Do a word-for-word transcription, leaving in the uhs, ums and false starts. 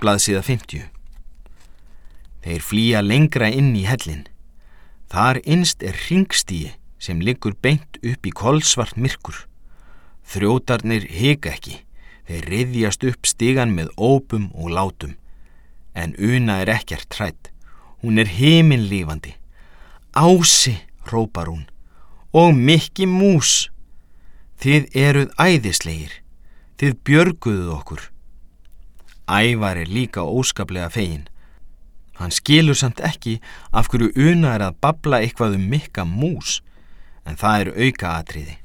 blaðsíða fimmtíu. Þeir flýja lengra inn í hellinn. Þar innst er hringstíi sem liggur beint upp í kolsvart myrkur. Þrjótarnir hika ekki. Þeir ryðjast upp stigann með ópum og látum. En Una er ekkert hrædd. Hún er himinlífandi. Ási, hrópar hún, og Mikki mús. Þið eruð æðislegir. Þið björguðuð okkur. Ævar er líka óskaplega feginn. Hann skilur samt ekki af hverju Una er að babla eitthvað um Mikka mús, en það er aukaatriði.